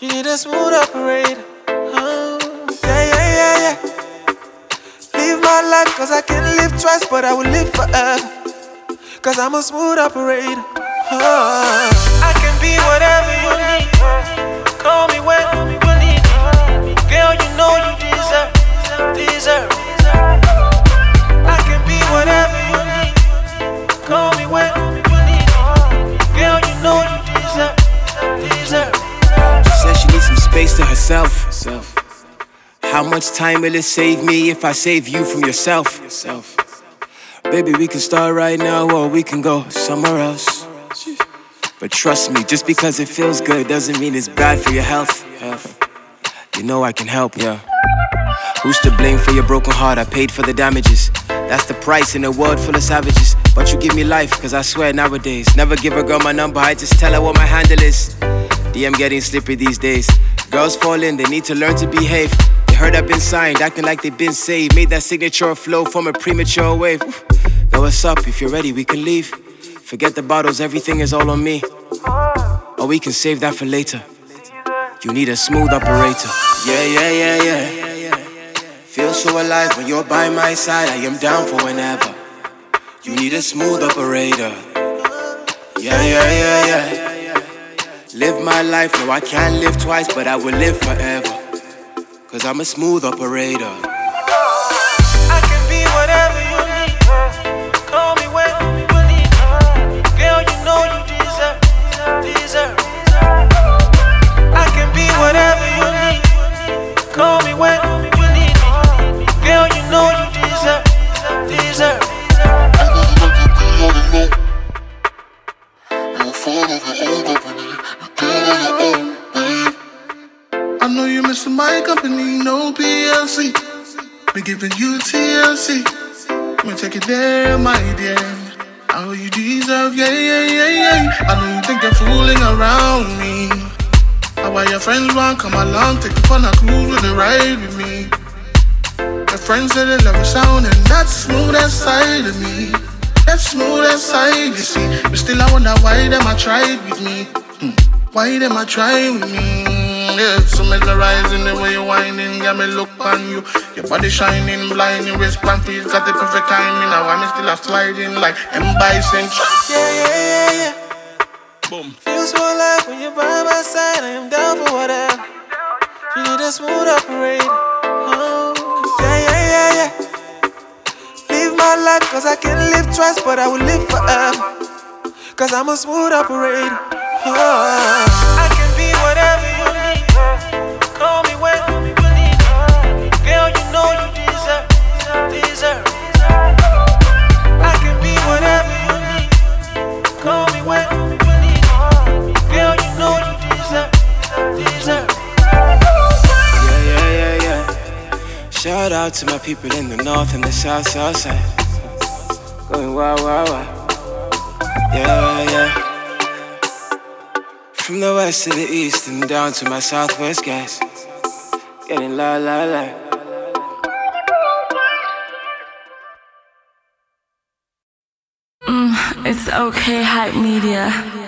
You need a smooth operator. Yeah. Live my life cause I can live twice, but I will live forever. Cause I'm a smooth operator. I can be whatever you need. Call me when you need. Girl, you know you deserve. I can be whatever you need. Call me when you need. Girl, you know you deserve. She said she needs some space to herself. How much time will it save me if I save you from yourself? Baby, we can start right now or we can go somewhere else. But trust me, just because it feels good doesn't mean it's bad for your health. You know I can help, yeah. Who's to blame for your broken heart? I paid for the damages. That's the price in a world full of savages. But you give me life, cause I swear nowadays never give a girl my number, I just tell her what my handle is. DM getting slippery these days. Girls fall in, they need to learn to behave. They heard I've been signed, acting like they've been saved. Made that signature flow from a premature wave. Yo, what's up? If you're ready, we can leave. Forget the bottles, everything is all on me. Or we can save that for later. You need a smooth operator. Yeah. Feel so alive when you're by my side. I am down for whenever. You need a smooth operator. Yeah. Live my life, no I can't live twice, but I will live forever. Cause I'm a smooth operator. I can be whatever you need. Call me when you need. Girl, you know you deserve. I can be whatever you need. Call me when you need. Girl, you know you deserve. I know you're missing my company, no PLC. Be giving you TLC. Me take it there, my dear. How you deserve, yeah. I know you think you're fooling around me. How your friends want come along, take you on a cruise with a ride with me. Your friends say they love your sound, and that's smooth side of me. That's smooth side, you see. But still I wonder why them a try with me. Why them a try with me? Yeah, so mesmerizing the way you whining, got me look on you. Your body shining, blind, your wrist plan feet, got the perfect timing. Now I'm still a sliding like M. Bison. Yeah. Boom. Feel so alive when you're by my side. I am down for whatever. You need a smooth operator. Yeah. Live my life cause I can live twice, but I will live forever. Cause I'm a smooth operator. I can be whatever you need. Call me when you need. Girl, you know you deserve. I can be whatever you need. Call me when you need. Girl, you know you deserve. Yeah. Shout out to my people in the north and the south side. Going wow. Yeah. From the west to the east and down to my southwest guys. Getting la. It's okay, Hype Media.